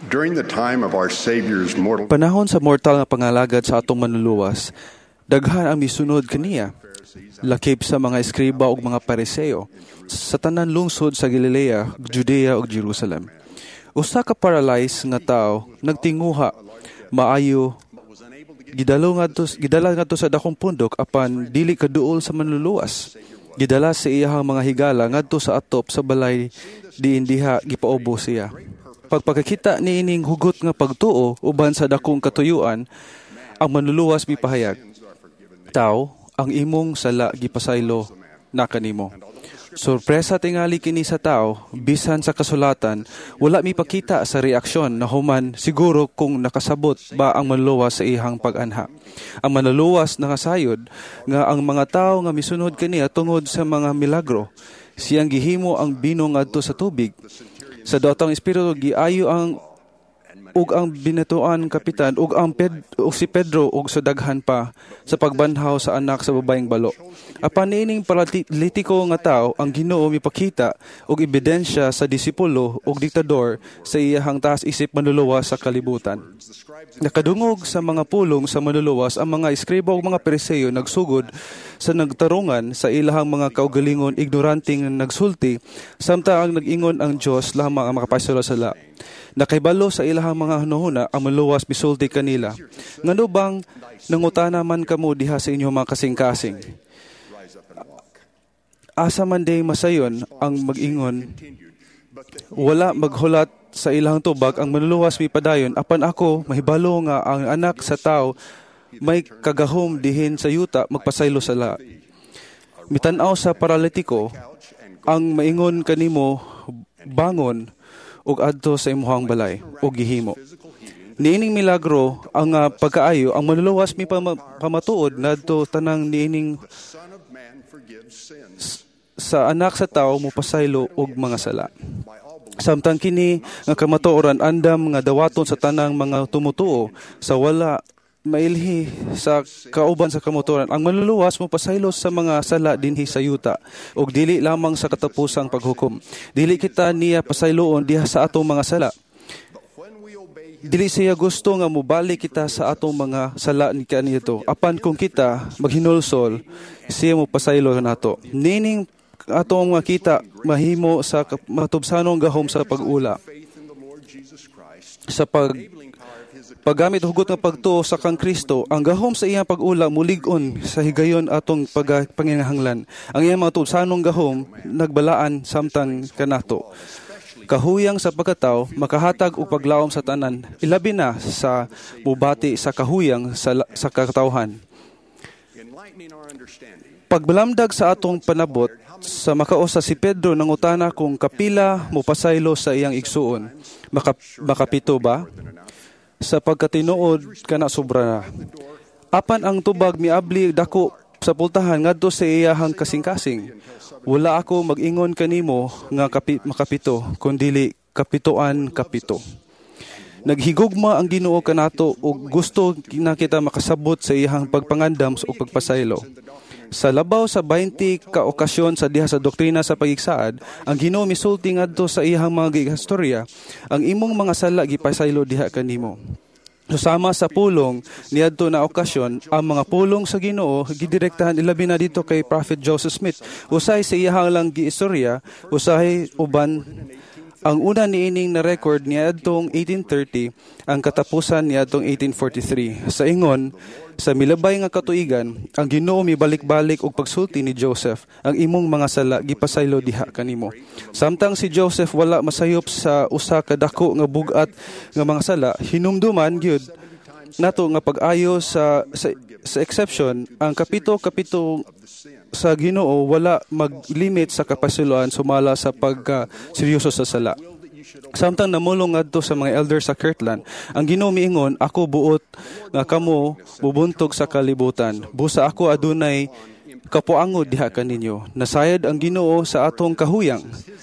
During the time of our Savior's mortal Panahon sa mortal nga pangalagad sa atong manluluwas, daghan ang misunod kaniya. Lakip sa mga eskriba ug mga pariseo sa tanan lungsod sa Galilea, Judea ug Jerusalem. Usa ka paralyzed nga tawo nagtinguha maayo gidala ngadto sa dakong pundok apan dili kaduol sa manluluwas. Gidala sa iyahang mga higala ngadto sa atop sa balay diin diha gipaubo siya. Pagpakakita niining hugot nga pagtuo uban sa dakong katuyuan, ang manluluwas mipahayag, "Tao, ang imong sala gipasaylo na kanimo." Sorpresa tingali kini sa tao, bisan sa kasulatan, wala mipakita sa reaksyon na human siguro kung nakasabot ba ang manluluwas sa ihang pag-anha. Ang manluluwas nakasayod nga ang mga tao nga misunod kaniya tungod sa mga milagro. Siyang gihimo ang bino ngadto sa tubig. Sa daotang espiritu giayo ang binatuan kapitan ug si Pedro ug sa daghan pa sa pagbanhaw sa anak sa babaeng balo. Apan niining paralitiko nga tao ang Ginoo mipakita og ebidensya sa disipulo ug diktador sa iyahang taas isip manluluwas sa kalibutan. Nakadungog sa mga pulong sa manluluwas ang mga eskriba ug mga pariseo nagsugod sa nagtarungan sa ilahang mga kaugalingon ignoranting nagsulti samtang ang nag-ingon ang Dios lamang ang makapasalo sala. Nakaibalo sa ilahang mga hunahuna ang manluwas misulti kanila. Ngano bang nangutana man kamo diha sa inyong mga kasing-kasing? Asa man day masayon ang mag-ingon, wala maghulat sa ilang tubag ang manluluwas mipadayon apan ako mahibalo nga ang anak sa tao may kagahom dihin sa yuta magpasaylo sala. Mitan-aw sa paralitiko ang maingon kanimo bangon ug adto sa imong balay ug gihimo. Niining milagro ang pagkaayo ang manluluwas mi pamatuod nadto tanang niining sa anak sa tao mopasaylo og mga sala. Samtang kini nga kamatuoran andam nga dawaton sa tanang mga tumutuo sa wala mailhi sa kauban sa kamatuoran ang manluluwas mo pasaylo sa mga sala dinhi sa yuta ug dili lamang sa katapusang paghukom. Dili kita niya pasayloon diha sa atong mga sala. Dili siya gusto nga mobalik kita sa atong mga sala ni kanito. Apan kung kita maghinulsol, siya mo pasaylo nato. Nining atong makita mahimo sa matubsanong gahom sa pag-ula. Sa paggamit hugot nga pagtuo sa kang Kristo, ang gahom sa iyang pag-ula mulig-on sa higayon atong panginahanglan. Ang iyang mga tubsanong gahom nagbalaan samtang kanato. Kahuyang sa pagkatao, makahatag o paglaom sa tanan, ilabi na sa mubati sa kahuyang sa katawhan. Pagbalamdag sa atong panabot, sa makausa si Pedro nangutana kung kapila mo pasaylo sa iyang igsuon. Makapito ba? Sa pagkatinuod kana sobra na. Apan ang tubag miabli dako sa pultahan ngadto sa iyahang kasing-kasing. Wala ako mag-ingon kanimo nga makapito, kundili kapitoan kapito. Naghigugma ang Ginoo kanato ug gusto na kita makasabot sa iyahang pagpangandam o pagpasaylo. Sa labaw sa 20 ka okasyon sa diha sa doktrina sa pagigsaad, ang Ginoo misulti ngadto sa iyahang mga gigastorya, ang imong mga sala gipasaylo diha kanimo. Susama sa pulong niadto na okasyon, ang mga pulong sa Ginoo gidirektahan ilabi na dito kay Prophet Joseph Smith. Usay sa iyahang lang giistorya, usay uban. Ang una niining na record niadtong 1830, ang katapusan niadtong 1843. Sa ingon, sa milabay nga katuigan, ang Ginoo mibalik-balik og pagsulti ni Joseph, ang imong mga sala gipasaylo diha kanimo. Samtang si Joseph wala masayop sa usa ka dako nga bugat nga mga sala, hinumduman gyud nato nga pag-ayo sa exception, ang kapito sa Ginoo wala mag-limit sa kapasuloan sumala sa pagka-seryoso sa sala. Samtang namulong ngadto sa mga elder sa Kirtland, ang Ginoo miingon, ako buot nga kamo bubuntog sa kalibutan. Busa ako adunay kapuangod diha kaninyo. Nasayad ang Ginoo sa atong kahuyang.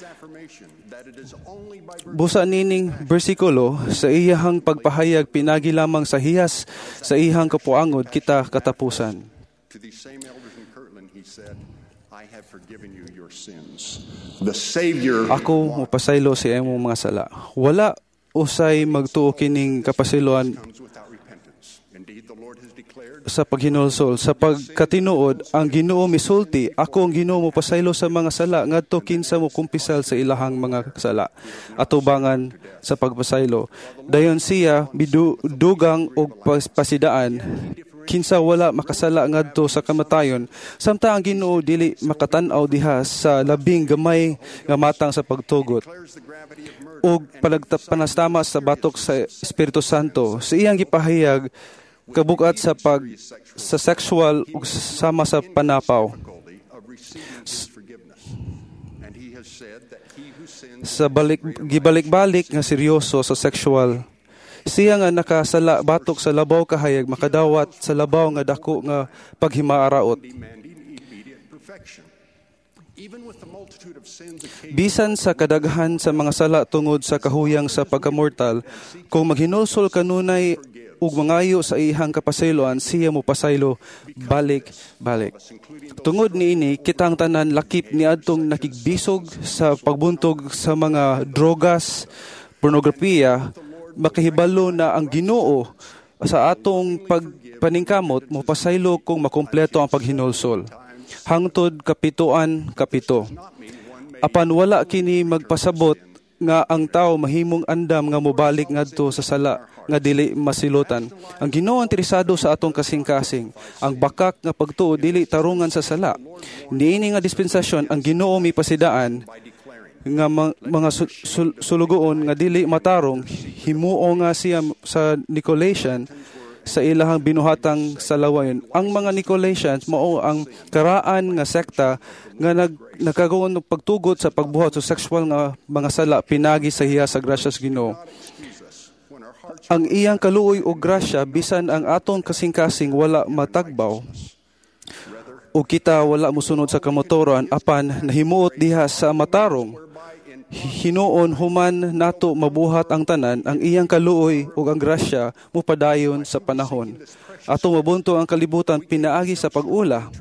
Busa nining bersikulo sa iyahang pagpahayag pinagi lamang sa hiyas sa iyahang kapuangod kita katapusan. Ako mopasaylo sa imong mga sala. Wala usay magtuo kining kapasiloan sa paghinulsol. Sa pagkatinuod, ang Ginoo misulti, ako ang Ginoo mo pasaylo sa mga sala ngadto kinsa mo kumpisal sa ilahang mga sala. Atubangan sa pagpasaylo. Dayon siya bidugang og pasidaan kinsa wala makasala ngadto sa kamatayon, samtang ang Ginoo dili makatan-aw diha sa labing gamay nga matang sa pagtugot ug panastama sa batok sa Espiritu Santo. Sa iyang gipahayag kabugat sa sexual ug sama sa panapaw. Sa gibalik-balik nga seryoso sa sexual. Siya nga nakasala batok sa labaw kahayag makadawat sa labaw nga dako nga paghimaaraot. Bisan sa kadaghan sa mga sala tungod sa kahuyang sa pagkamortal, kung maghinulsol kanunay ug mangayo sa ihang kapasayloan, siya mo pasaylo balik-balik. Tungod niini, kitang tanan lakip ni adtong nakigbisog sa pagbuntog sa mga drogas, pornografiya, makahibalo na ang Ginoo sa atong pagpaningkamot mo pasaylo kung makumpleto ang paghinulsol. Hangtod kapituan. Apan wala kini magpasabot nga ang tao mahimong andam nga mobalik ngadto sa sala nga dili masilutan. Ang Ginoo interesado sa atong kasing-kasing. Ang bakak nga pagtuo dili tarungan sa sala. Niini nga dispensasyon ang Ginoo mipasidaan nga mga sulugoon nga dili matarong himuo nga siya sa Nicolaitans sa ilahang binuhatang salawayon. Ang mga Nicolaitans mao ang karaan nga sekta nga nagkagawan og pagtugot sa pagbuhat sa sexual nga mga sala pinagi sa hiya sa grasya sa Ginoo. Ang iyang kaluoy og grasya bisan ang atong kasing-kasing wala matagbaw o kita wala mosunod sa kamotoran apan nahimuot diha sa matarong. Hinuon human nato mabuhat ang tanan, ang iyang kaluoy ug ang grasya mupadayon sa panahon. Ato mabunto ang kalibutan pinaagi sa pag-ula.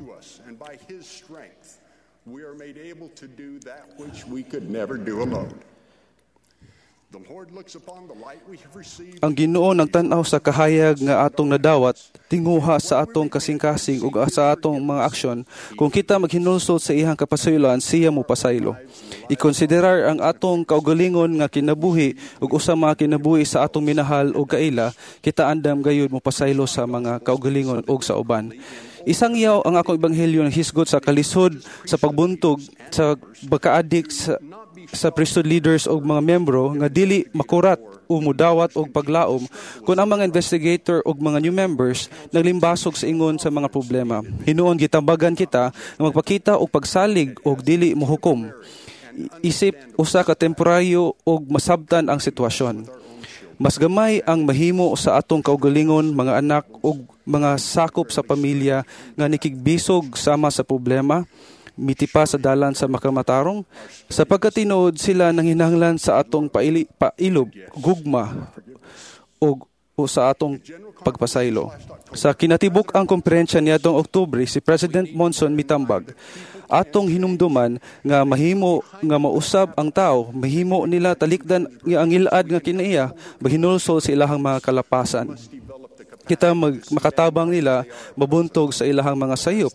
Ang Ginoo nagtan-aw sa kahayag nga atong nadawat tinguha sa atong kasing-kasing ug sa atong mga aksyon. Kung kita maghinulsol sa iyang kapasayloan, siya mo pasaylo. Ikonsiderar ang atong kaugalingon nga kinabuhi ug usa mga kinabuhi sa atong minahal ug kaila, kita andam gayud mo pasaylo sa mga kaugalingon ug sa uban. Isang yaw ang akong ebanghelyo ng hisgot sa kalisod sa pagbuntog sa pagkaadik sa priesthood leaders o mga membro nga dili makurat o mudawat og paglaom kung ang mga investigator o mga new members naglimbasog sa ingon sa mga problema. Hinuon gitambagan kita nga magpakita og pagsalig og dili mohukom. Isip usa ka temporaryo og masabtan ang sitwasyon. Mas gamay ang mahimo sa atong kaugalingon, mga anak ug mga sakop sa pamilya nga nikigbisog sama sa problema, mitipa sa dalan sa makamatarong. Sa pagkatinuod sila nanghinahanglan sa atong pailob, gugma o sa atong pagpasaylo. Sa kinatibuk ang komperensya niadtong Oktubre, si President Monson mitambag atong hinumduman nga mahimo nga mausab ang tao, mahimo nila talikdan nga ang ilad nga kinaiya mahinulsol sa ilahang mga kalapasan. Kita makatabang nila mabuntog sa ilahang mga sayop.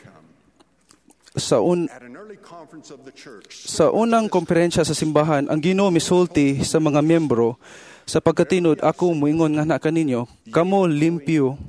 Sa unang komperensya sa simbahan, ang Ginoo misulti sa mga miyembro, sa pagkatinod ako moingon nga na kaninyo, kamo limpyo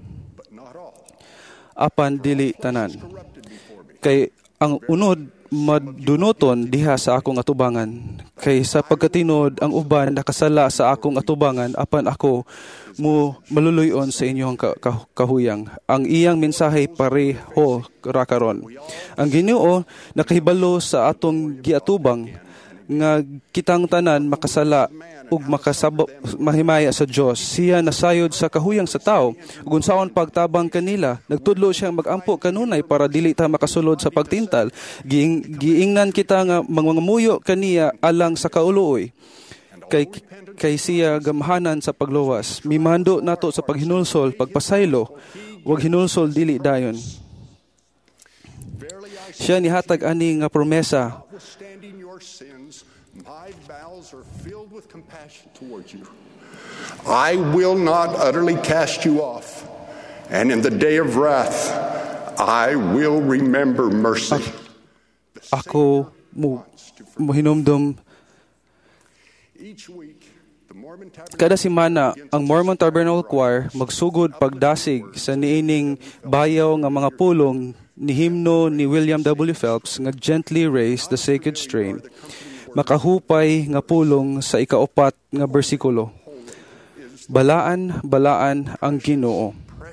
apan dili tanan. Kay ang unod madunoton diha sa akong atubangan. Kay sa pagkatinod ang uban nakasala sa akong atubangan apan ako mo maluluyon sa inyong kahuyang. Ang iyang mensahe pareho ra karon. Ang Ginoo nakahibalo sa atong giatubang nga kitang tanan makasala ug mahimaya sa Dios. Siya nasayod sa kahuyang sa tao ug unsaon pagtabang kanila nagtudlo siyang magampo kanunay para dili ta makasulod sa pagtintal. Giingnan kita nga mangamuyo kaniya alang sa kauloy. Kay siya gamhanan sa pagluwas. Mimando nato sa paghinulsol, pagpasaylo, wag hinulsol dili dayon. Siya nihatag ani nga promesa My bowels are filled with compassion towards you. I will not utterly cast you off. And in the day of wrath, I will remember mercy. Ako hinumdum Each week, the Mormon kada semana ang Mormon Tabernacle Choir magsugod pagdasig sa niining bayaw nga mga pulong ni himno ni William W. Phelps nga Gently Raise the Sacred Strain. Makahupay nga pulong sa ikaapat nga bersikulo. Balaan ang Ginoo.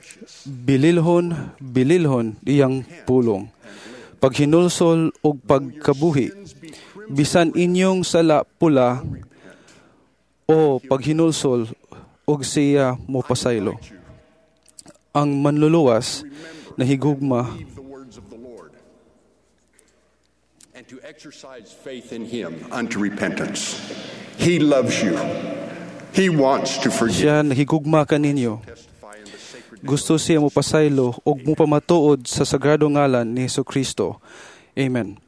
Bililhon iyang pulong. Paghinulsol og pagkabuhi. Bisan inyong sala pula o paghinulsol og siya mopasaylo. Ang manluluwas na higugma the words of the Lord, and to exercise faith in Him unto repentance. He loves you. He wants to forgive. siya nahigugma kaninyo. Gusto siya mopasaylo og mopamatuod sa sagrado ngalan ni Hesukristo. Amen.